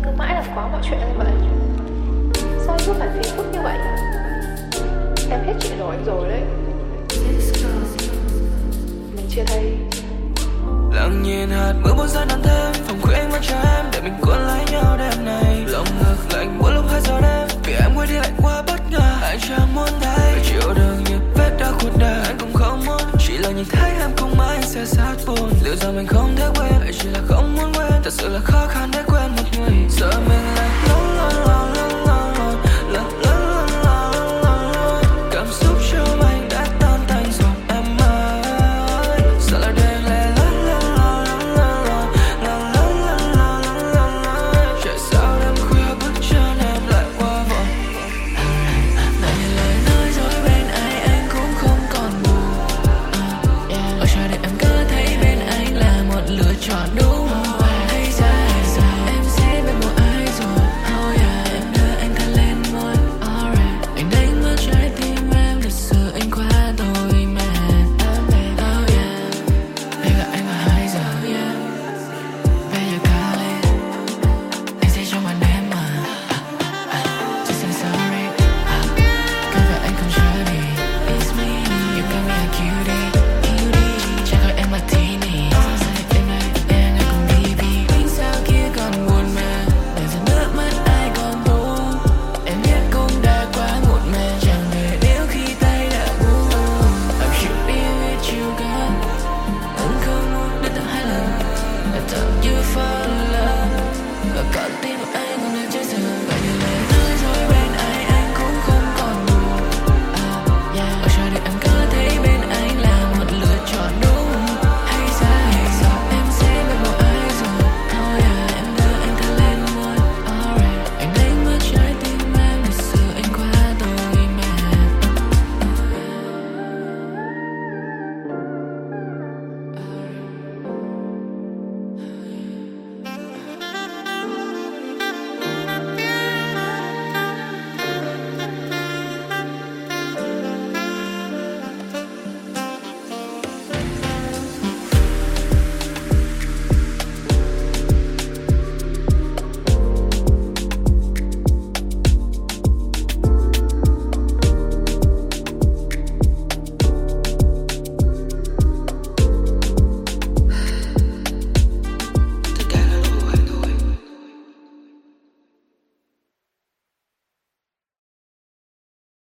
cứ mãi làm quá mọi chuyện như vậy? Sao anh cứ phải phiền phức như vậy? Em hết chịu nổi anh rồi đấy. Mình chia tay. Lặng nhìn hạt mưa buông rơi nặng thêm, phòng khuya anh vẫn cho em để mình cuốn lấy nhau đêm này. Lòng ngực lạnh mỗi lúc 2 giờ đêm, vì em quay đi lại quá bất ngờ. Anh chẳng muốn thấy phải chịu đựng những vết đau cuộc đời, anh cũng không muốn. Chỉ là nhìn thấy em cùng mãi anh sẽ sát buồn. Liệu rằng mình không thể quên